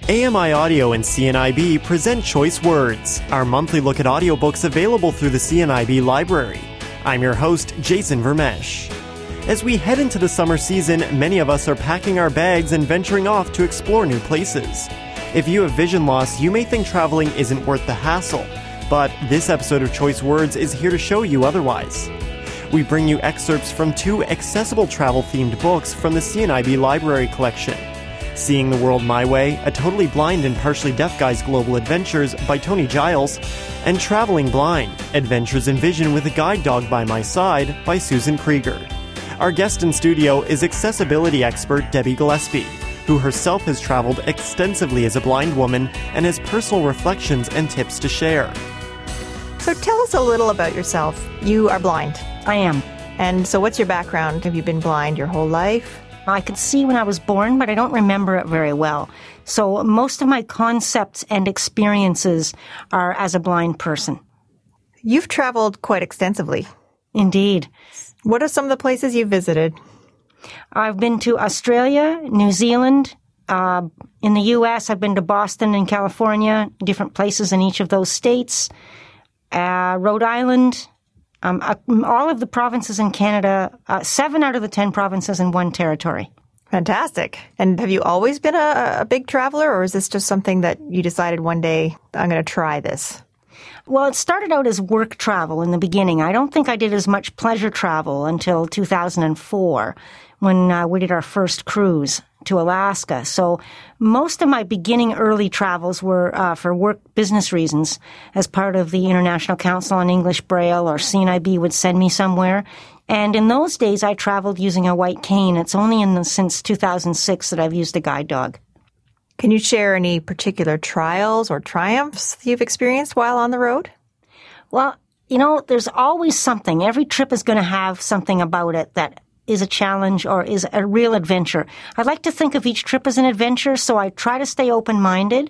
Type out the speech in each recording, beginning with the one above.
AMI Audio and CNIB present Choice Words, our monthly look at audiobooks available through the CNIB library. I'm your host, Jason Vermesh. As we head into the summer season, many of us are packing our bags and venturing off to explore new places. If you have vision loss, you may think traveling isn't worth the hassle, but this episode of Choice Words is here to show you otherwise. We bring you excerpts from 2 accessible travel-themed books from the CNIB library collection. Seeing the World My Way, A Totally Blind and Partially Deaf Guy's Global Adventures by Tony Giles, and Traveling Blind, Adventures in Vision with a Guide Dog by My Side by Susan Krieger. Our guest in studio is accessibility expert Debbie Gillespie, who herself has traveled extensively as a blind woman and has personal reflections and tips to share. So tell us a little about yourself. You are blind. I am. And so what's your background? Have you been blind your whole life? I could see when I was born, but I don't remember it very well. So most of my concepts and experiences are as a blind person. You've traveled quite extensively. Indeed. What are some of the places you've visited? I've been to Australia, New Zealand. In the U.S., I've been to Boston and California, different places in each of those states. Rhode Island. All of the provinces in Canada, 7 out of the 10 provinces in 1 territory. Fantastic. And have you always been a big traveler, or is this just something that you decided one day, I'm going to try this? Well, it started out as work travel in the beginning. I don't think I did as much pleasure travel until 2004 when we did our first cruise to Alaska. So most of my beginning early travels were for work business reasons. As part of the International Council on English Braille, or CNIB would send me somewhere. And in those days, I traveled using a white cane. It's only since 2006 that I've used a guide dog. Can you share any particular trials or triumphs you've experienced while on the road? Well, there's always something. Every trip is going to have something about it that is a challenge or is a real adventure. I like to think of each trip as an adventure, so I try to stay open-minded.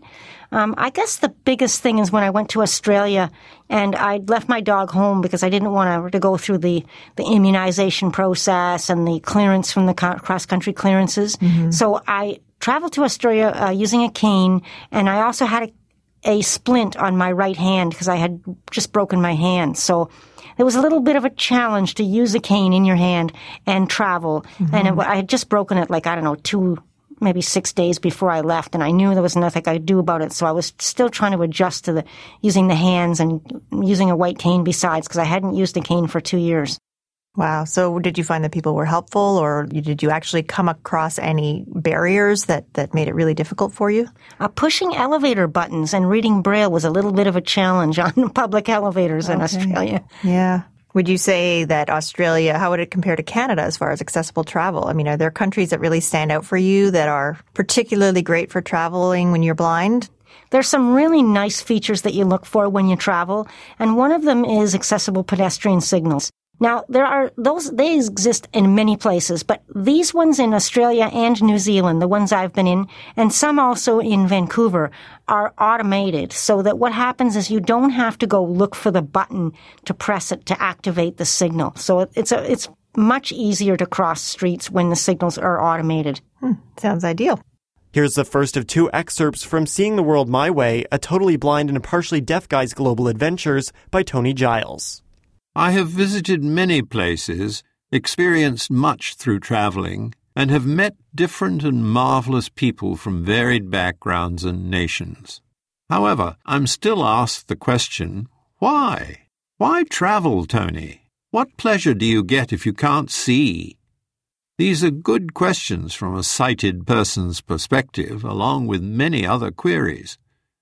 I guess the biggest thing is when I went to Australia and I left my dog home because I didn't want her to go through the immunization process and the clearance from the cross-country clearances. Mm-hmm. So I traveled to Australia using a cane, and I also had a splint on my right hand because I had just broken my hand. So it was a little bit of a challenge to use a cane in your hand and travel. Mm-hmm. And I had just broken it 2, maybe 6 days before I left, and I knew there was nothing I could do about it. So I was still trying to adjust to using the hands and using a white cane besides, because I hadn't used a cane for 2 years. Wow. So did you find that people were helpful, or did you actually come across any barriers that made it really difficult for you? Pushing elevator buttons and reading Braille was a little bit of a challenge on public elevators in Australia. Yeah. Would you say that Australia, how would it compare to Canada as far as accessible travel? I mean, are there countries that really stand out for you that are particularly great for traveling when you're blind? There's some really nice features that you look for when you travel, and one of them is accessible pedestrian signals. Now, they exist in many places, but these ones in Australia and New Zealand, the ones I've been in, and some also in Vancouver, are automated, so that what happens is you don't have to go look for the button to press it to activate the signal. So it's much easier to cross streets when the signals are automated. Sounds ideal. Here's the first of 2 excerpts from Seeing the World My Way, A Totally Blind and Partially Deaf Guy's Global Adventures by Tony Giles. I have visited many places, experienced much through traveling, and have met different and marvelous people from varied backgrounds and nations. However, I'm still asked the question, why? Why travel, Tony? What pleasure do you get if you can't see? These are good questions from a sighted person's perspective, along with many other queries.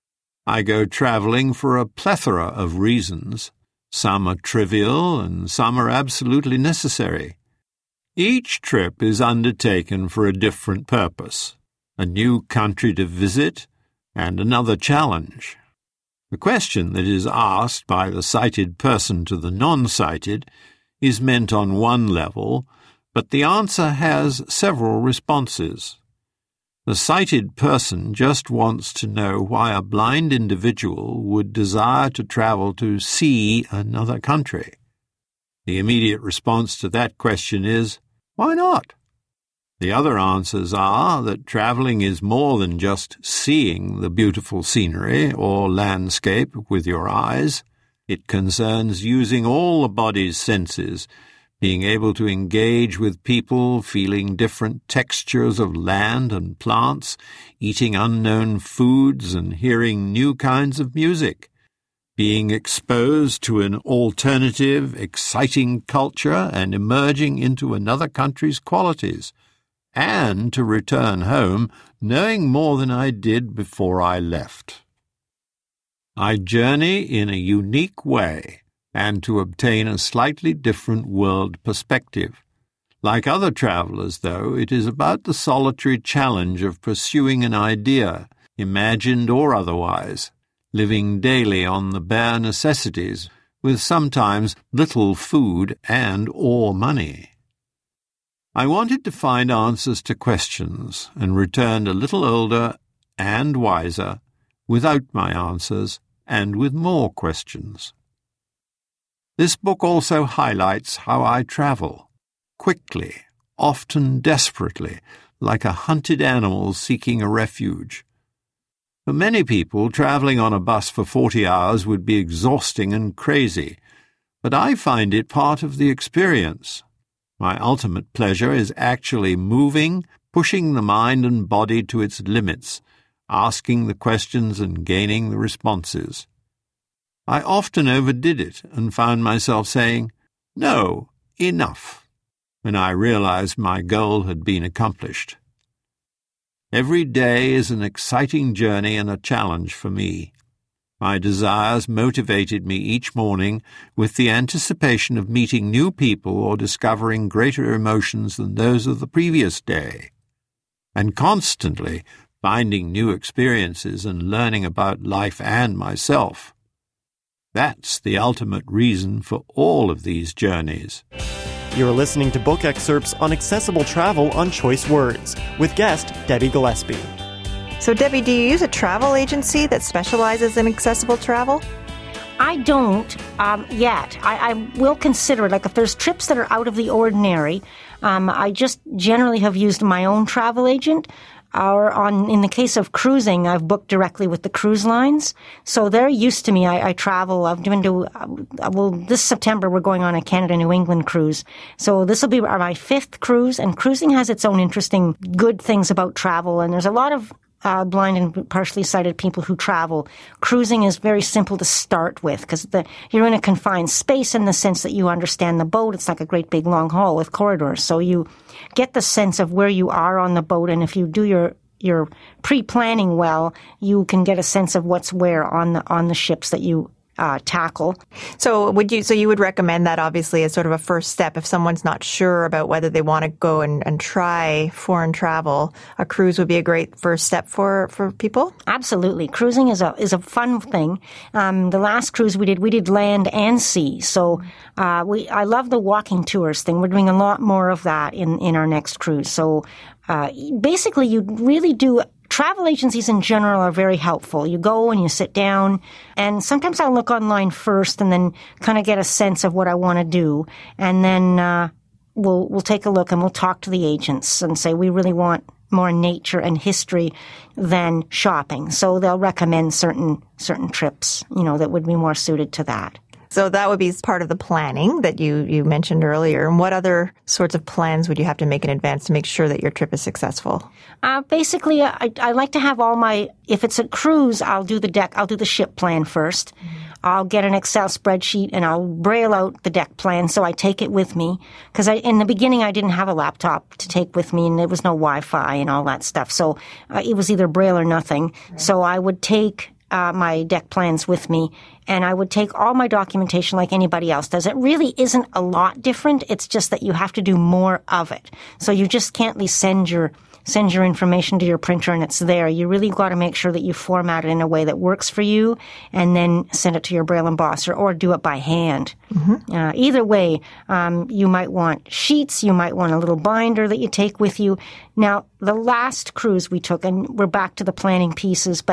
I go traveling for a plethora of reasons. Some are trivial and some are absolutely necessary. Each trip is undertaken for a different purpose, a new country to visit and another challenge. The question that is asked by the sighted person to the non-sighted is meant on one level, but the answer has several responses. The sighted person just wants to know why a blind individual would desire to travel to see another country. The immediate response to that question is, why not? The other answers are that traveling is more than just seeing the beautiful scenery or landscape with your eyes. It concerns using all the body's senses, being able to engage with people, feeling different textures of land and plants, eating unknown foods and hearing new kinds of music, being exposed to an alternative, exciting culture and emerging into another country's qualities, and to return home knowing more than I did before I left. I journey in a unique way, and to obtain a slightly different world perspective. Like other travellers, though, it is about the solitary challenge of pursuing an idea, imagined or otherwise, living daily on the bare necessities, with sometimes little food and or money. I wanted to find answers to questions, and returned a little older and wiser, without my answers, and with more questions. This book also highlights how I travel, quickly, often desperately, like a hunted animal seeking a refuge. For many people, traveling on a bus for 40 hours would be exhausting and crazy, but I find it part of the experience. My ultimate pleasure is actually moving, pushing the mind and body to its limits, asking the questions and gaining the responses. I often overdid it and found myself saying, "No, enough," when I realized my goal had been accomplished. Every day is an exciting journey and a challenge for me. My desires motivated me each morning with the anticipation of meeting new people or discovering greater emotions than those of the previous day, and constantly finding new experiences and learning about life and myself. That's the ultimate reason for all of these journeys. You're listening to book excerpts on accessible travel on Choice Words with guest Debbie Gillespie. So, Debbie, do you use a travel agency that specializes in accessible travel? I don't yet. I will consider it. Like if there's trips that are out of the ordinary, I just generally have used my own travel agent. In the case of cruising, I've booked directly with the cruise lines. So they're used to me. I travel. I've been to, this September we're going on a Canada-New England cruise. So this will be my 5th cruise, and cruising has its own interesting good things about travel. And there's a lot of blind and partially sighted people who travel. Cruising is very simple to start with because you're in a confined space in the sense that you understand the boat. It's like a great big long haul with corridors. So you get the sense of where you are on the boat, and if you do your pre-planning well, you can get a sense of what's where on the ships that you tackle. So you would recommend that obviously as sort of a first step if someone's not sure about whether they want to go and try foreign travel, a cruise would be a great first step for people? Absolutely. Cruising is a fun thing. The last cruise we did land and sea. So I love the walking tours thing. We're doing a lot more of that in our next cruise. So basically you really do. Travel agencies in general are very helpful. You go and you sit down, and sometimes I'll look online first and then kind of get a sense of what I want to do. And then we'll take a look and we'll talk to the agents and say we really want more nature and history than shopping. So they'll recommend certain trips, that would be more suited to that. So that would be part of the planning that you mentioned earlier. And what other sorts of plans would you have to make in advance to make sure that your trip is successful? Basically, I like to have if it's a cruise, I'll do the ship plan first. Mm-hmm. I'll get an Excel spreadsheet and I'll braille out the deck plan so I take it with me. Because in the beginning I didn't have a laptop to take with me and there was no Wi-Fi and all that stuff. So it was either braille or nothing. Right. So I would take my deck plans with me, and I would take all my documentation like anybody else does. It really isn't a lot different. It's just that you have to do more of it. So you just can't send your information to your printer and it's there. You really got to make sure that you format it in a way that works for you and then send it to your braille embosser or do it by hand. Mm-hmm. Either way, you might want sheets. You might want a little binder that you take with you. Now, the last cruise we took, and we're back to the planning pieces, but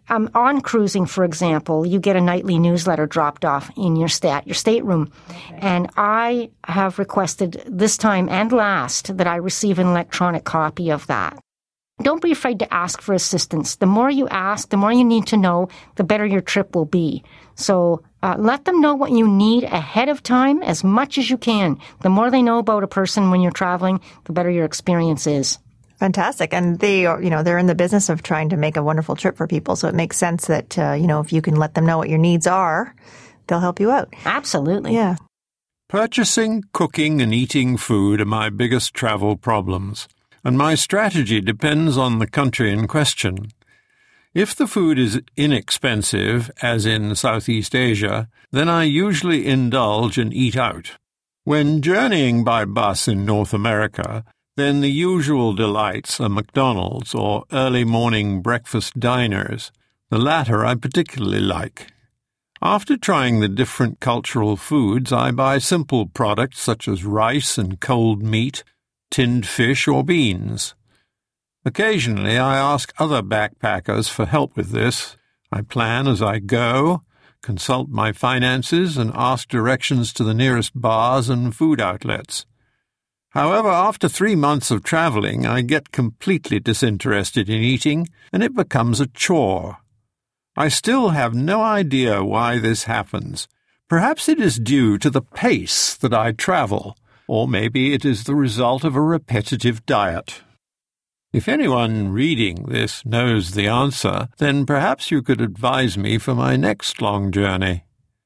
on cruising, for example, you get a nightly newsletter dropped off in your stateroom. Okay. And I have requested this time and last that I receive an electronic copy of that. Don't be afraid to ask for assistance. The more you ask, the more you need to know, the better your trip will be. So let them know what you need ahead of time as much as you can. The more they know about a person when you're traveling, the better your experience is. Fantastic. And they are, they're in the business of trying to make a wonderful trip for people. So it makes sense that, if you can let them know what your needs are, they'll help you out. Absolutely. Yeah. Purchasing, cooking, and eating food are my biggest travel problems, and my strategy depends on the country in question. If the food is inexpensive, as in Southeast Asia, then I usually indulge and eat out. When journeying by bus in North America, then the usual delights are McDonald's or early morning breakfast diners. The latter I particularly like. After trying the different cultural foods, I buy simple products such as rice and cold meat, tinned fish or beans. Occasionally I ask other backpackers for help with this. I plan as I go, consult my finances, and ask directions to the nearest bars and food outlets. However, after 3 months of traveling, I get completely disinterested in eating, and it becomes a chore. I still have no idea why this happens. Perhaps it is due to the pace that I travel, or maybe it is the result of a repetitive diet. If anyone reading this knows the answer, then perhaps you could advise me for my next long journey.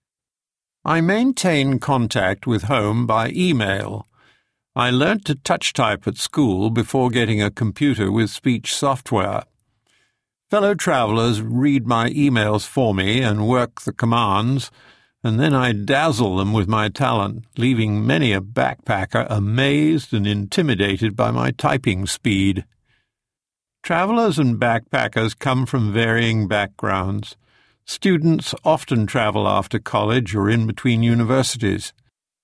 I maintain contact with home by email. I learnt to touch type at school before getting a computer with speech software. Fellow travelers read my emails for me and work the commands, and then I dazzle them with my talent, leaving many a backpacker amazed and intimidated by my typing speed. Travelers and backpackers come from varying backgrounds. Students often travel after college or in between universities.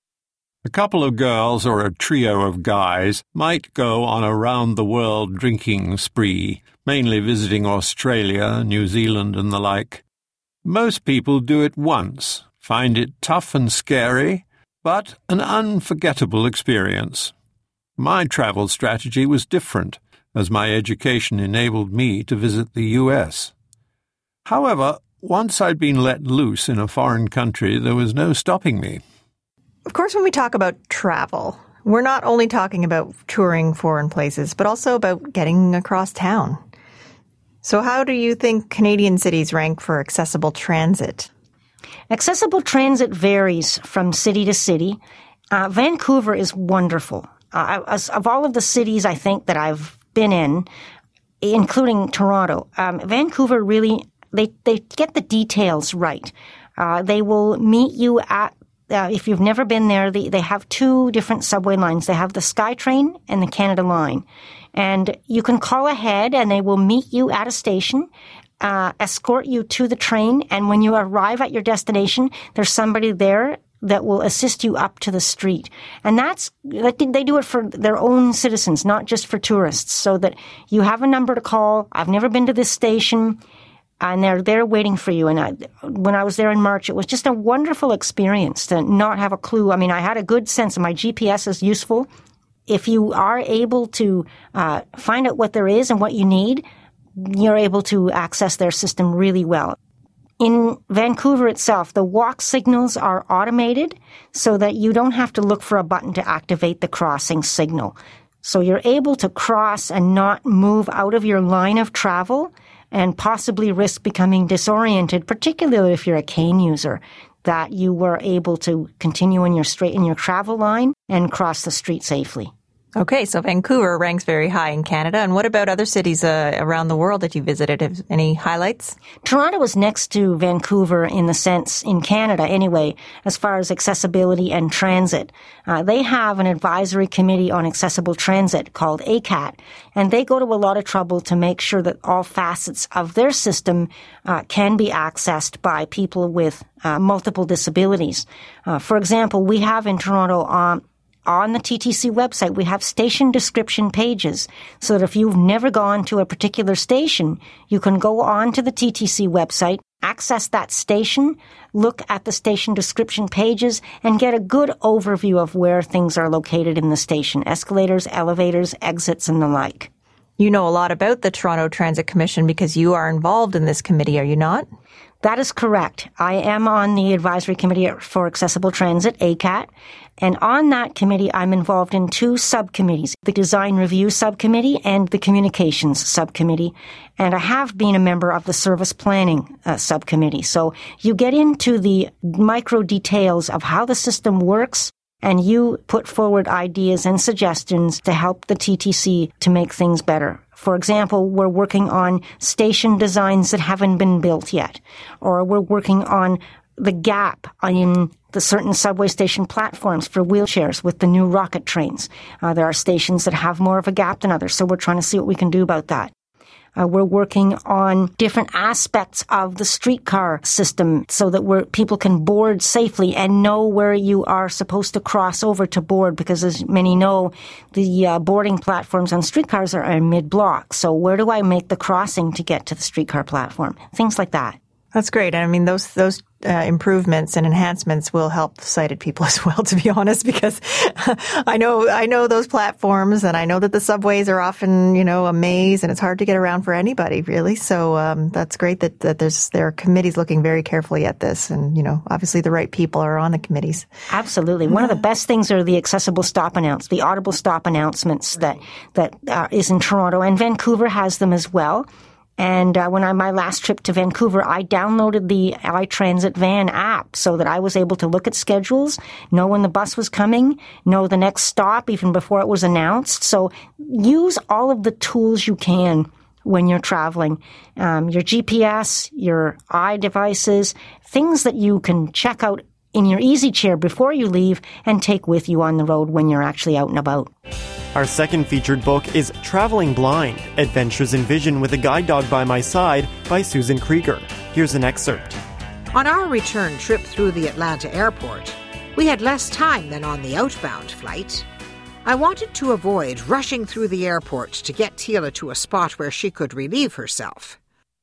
A couple of girls or a trio of guys might go on a round-the-world drinking spree, mainly visiting Australia, New Zealand, and the like. Most people do it once, find it tough and scary, but an unforgettable experience. My travel strategy was different, as my education enabled me to visit the U.S. However, once I'd been let loose in a foreign country, there was no stopping me. Of course, when we talk about travel, we're not only talking about touring foreign places, but also about getting across town. So how do you think Canadian cities rank for accessible transit? Accessible transit varies from city to city. Vancouver is wonderful. Of all of the cities I think that I've been in, including Toronto, Vancouver really, they get the details right. They will meet you at if you've never been there, they have 2 different subway lines. They have the SkyTrain and the Canada Line. And you can call ahead and they will meet you at a station, escort you to the train. And when you arrive at your destination, there's somebody there that will assist you up to the street. And they do it for their own citizens, not just for tourists, so that you have a number to call. I've never been to this station. And they're there waiting for you. And when I was there in March, it was just a wonderful experience to not have a clue. I mean, I had a good sense of my GPS is useful. If you are able to find out what there is and what you need, you're able to access their system really well. In Vancouver itself, the walk signals are automated so that you don't have to look for a button to activate the crossing signal. So you're able to cross and not move out of your line of travel and possibly risk becoming disoriented, particularly if you're a cane user, that you were able to continue in your travel line and cross the street safely. Okay, so Vancouver ranks very high in Canada. And what about other cities around the world that you visited? Have any highlights? Toronto was next to Vancouver in Canada anyway, as far as accessibility and transit. They have an advisory committee on accessible transit called ACAT, and they go to a lot of trouble to make sure that all facets of their system can be accessed by people with multiple disabilities. For example, we have in Toronto on the TTC website, we have station description pages so that if you've never gone to a particular station, you can go on to the TTC website, access that station, look at the station description pages, and get a good overview of where things are located in the station, escalators, elevators, exits, and the like. You know a lot about the Toronto Transit Commission because you are involved in this committee, are you not? That is correct. I am on the Advisory Committee for Accessible Transit, ACAT, and on that committee I'm involved in two subcommittees, the Design Review Subcommittee and the Communications Subcommittee, and I have been a member of the Service Planning Subcommittee. So you get into the micro details of how the system works, and you put forward ideas and suggestions to help the TTC to make things better. For example, we're working on station designs that haven't been built yet, or we're working on the gap in the certain subway station platforms for wheelchairs with the new rocket trains. There are stations that have more of a gap than others, so we're trying to see what we can do about that. We're working on different aspects of the streetcar system so that people can board safely and know where you are supposed to cross over to board, because as many know, the boarding platforms on streetcars are in mid-block. So where do I make the crossing to get to the streetcar platform? Things like that. That's great. And I mean, those improvements and enhancements will help sighted people as well, to be honest, because I know those platforms, and I know that the subways are often, a maze, and it's hard to get around for anybody, really. So that's great that there are committees looking very carefully at this, and obviously the right people are on the committees. Absolutely. One of the best things are the accessible stop the audible stop announcements that is in Toronto, and Vancouver has them as well. And my last trip to Vancouver, I downloaded the iTransit Van app so that I was able to look at schedules, know when the bus was coming, know the next stop even before it was announced. So use all of the tools you can when you're traveling. Your GPS, your iDevices, things that you can check out in your easy chair before you leave and take with you on the road when you're actually out and about. Our second featured book is Traveling Blind, Adventures in Vision with a Guide Dog by My Side by Susan Krieger. Here's an excerpt. On our return trip through the Atlanta airport, we had less time than on the outbound flight. I wanted to avoid rushing through the airport to get Tila to a spot where she could relieve herself.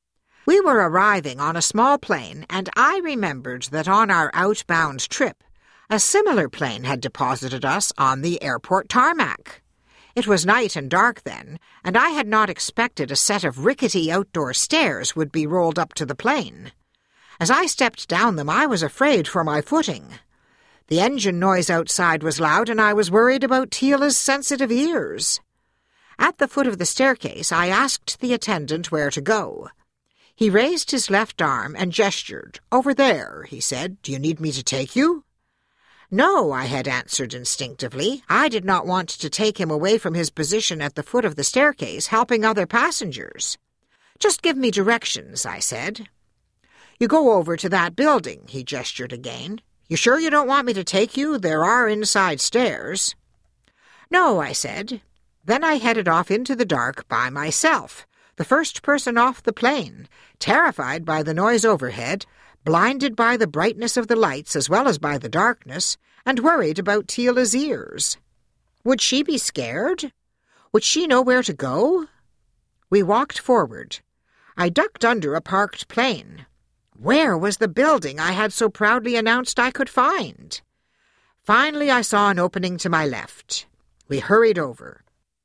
We were arriving on a small plane, and I remembered that on our outbound trip, a similar plane had deposited us on the airport tarmac. It was night and dark then, and I had not expected a set of rickety outdoor stairs would be rolled up to the plane. As I stepped down them, I was afraid for my footing. The engine noise outside was loud, and I was worried about Tila's sensitive ears. At the foot of the staircase, I asked the attendant where to go. He raised his left arm and gestured. "Over there," he said. "Do you need me to take you?" "No," I had answered instinctively. I did not want to take him away from his position at the foot of the staircase, helping other passengers. "Just give me directions," I said. "You go over to that building," he gestured again. "You sure you don't want me to take you? There are inside stairs." "No," I said. Then I headed off into the dark by myself, the first person off the plane, terrified by the noise overhead, blinded by the brightness of the lights as well as by the darkness, and worried about Tila's ears. Would she be scared? Would she know where to go? We walked forward. I ducked under a parked plane. Where was the building I had so proudly announced I could find? Finally, I saw an opening to my left. We hurried over.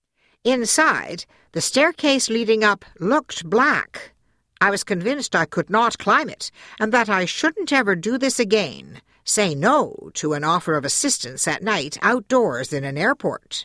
Inside, the staircase leading up looked black. I was convinced I could not climb it, and that I shouldn't ever do this again, say no to an offer of assistance at night outdoors in an airport.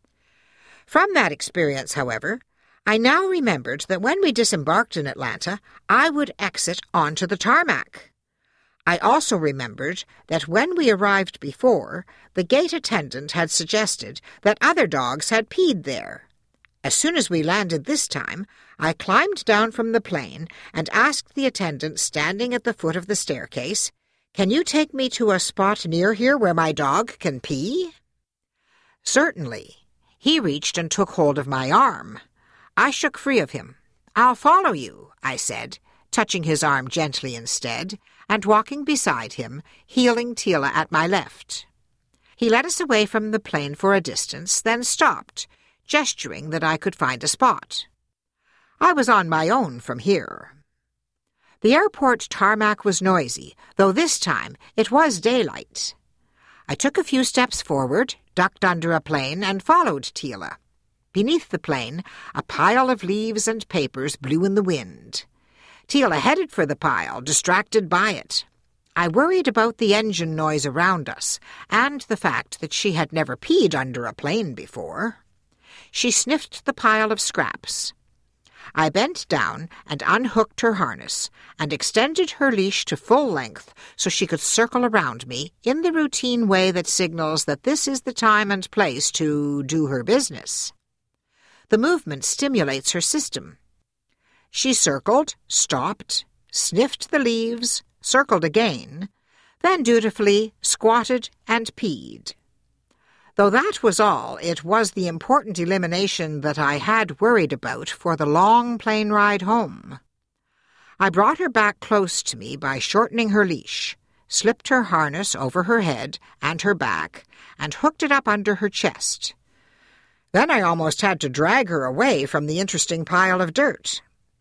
From that experience, however, I now remembered that when we disembarked in Atlanta, I would exit onto the tarmac. I also remembered that when we arrived before, the gate attendant had suggested that other dogs had peed there. As soon as we landed this time, I climbed down from the plane and asked the attendant standing at the foot of the staircase, "Can you take me to a spot near here where my dog can pee?" "Certainly." He reached and took hold of my arm. I shook free of him. "I'll follow you," I said, touching his arm gently instead, and walking beside him, heeling Tila at my left. He led us away from the plane for a distance, then stopped, gesturing that I could find a spot. I was on my own from here. The airport tarmac was noisy, though this time it was daylight. I took a few steps forward, ducked under a plane, and followed Tila. Beneath the plane, a pile of leaves and papers blew in the wind. Tila headed for the pile, distracted by it. I worried about the engine noise around us, and the fact that she had never peed under a plane before. She sniffed the pile of scraps. I bent down and unhooked her harness and extended her leash to full length so she could circle around me in the routine way that signals that this is the time and place to do her business. The movement stimulates her system. She circled, stopped, sniffed the leaves, circled again, then dutifully squatted and peed. Though that was all, it was the important elimination that I had worried about for the long plane ride home. I brought her back close to me by shortening her leash, slipped her harness over her head and her back, and hooked it up under her chest. Then I almost had to drag her away from the interesting pile of dirt.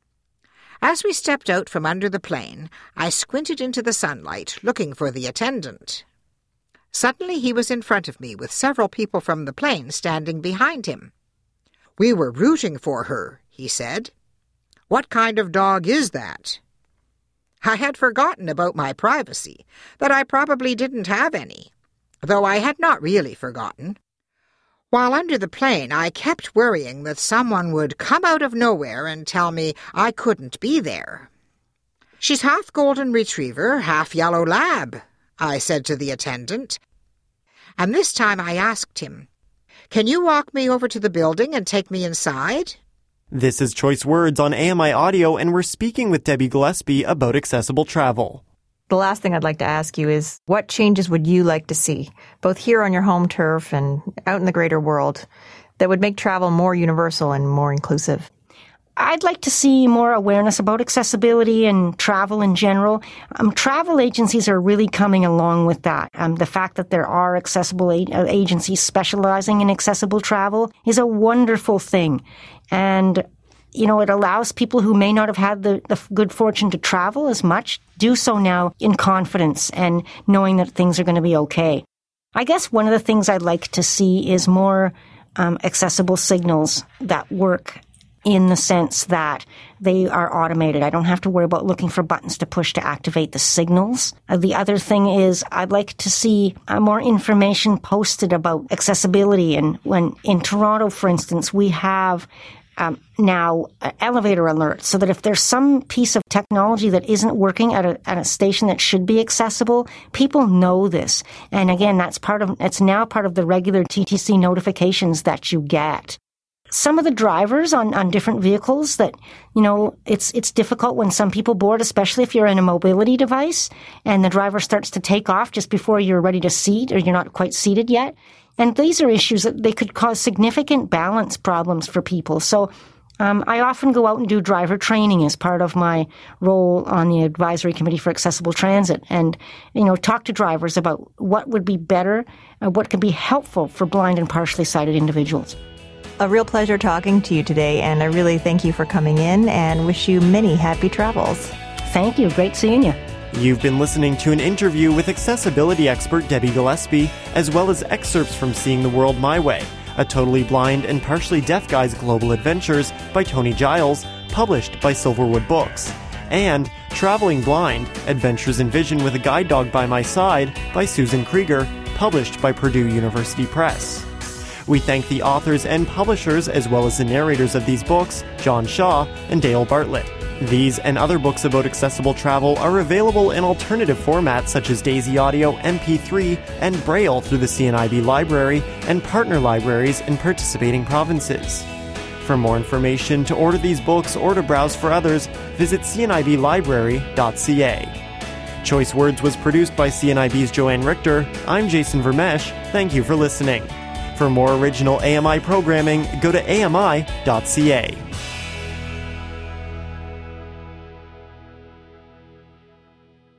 As we stepped out from under the plane, I squinted into the sunlight, looking for the attendant. Suddenly he was in front of me, with several people from the plane standing behind him. "We were rooting for her," he said. "What kind of dog is that?" I had forgotten about my privacy, that I probably didn't have any, though I had not really forgotten. While under the plane, I kept worrying that someone would come out of nowhere and tell me I couldn't be there. "She's half golden retriever, half yellow lab," I said to the attendant. And this time I asked him, "Can you walk me over to the building and take me inside?" This is Choice Words on AMI Audio, and we're speaking with Debbie Gillespie about accessible travel. The last thing I'd like to ask you is, what changes would you like to see, both here on your home turf and out in the greater world, that would make travel more universal and more inclusive? I'd like to see more awareness about accessibility and travel in general. Travel agencies are really coming along with that. The fact that there are accessible agencies specializing in accessible travel is a wonderful thing. And, you know, it allows people who may not have had the good fortune to travel as much do so now in confidence and knowing that things are going to be okay. I guess one of the things I'd like to see is more accessible signals that work in the sense that they are automated. I don't have to worry about looking for buttons to push to activate the signals. The other thing is I'd like to see more information posted about accessibility. And when in Toronto, for instance, we have now elevator alerts, so that if there's some piece of technology that isn't working at a station that should be accessible, people know this. And again, it's now part of the regular TTC notifications that you get. Some of the drivers on different vehicles that, you know, it's difficult when some people board, especially if you're in a mobility device and the driver starts to take off just before you're ready to seat or you're not quite seated yet. And these are issues that they could cause significant balance problems for people. So I often go out and do driver training as part of my role on the Advisory Committee for Accessible Transit and, you know, talk to drivers about what would be better, what can be helpful for blind and partially sighted individuals. A real pleasure talking to you today, and I really thank you for coming in and wish you many happy travels. Thank you. Great seeing you. You've been listening to an interview with accessibility expert Debbie Gillespie, as well as excerpts from Seeing the World My Way, a totally blind and partially deaf guy's global adventures by Tony Giles, published by Silverwood Books, and Traveling Blind, Adventures in Vision with a Guide Dog by My Side by Susan Krieger, published by Purdue University Press. We thank the authors and publishers, as well as the narrators of these books, John Shaw and Dale Bartlett. These and other books about accessible travel are available in alternative formats such as Daisy Audio, MP3, and Braille through the CNIB library and partner libraries in participating provinces. For more information, to order these books or to browse for others, visit cniblibrary.ca. Choice Words was produced by CNIB's Joanne Richter. I'm Jason Vermesh. Thank you for listening. For more original AMI programming, go to ami.ca.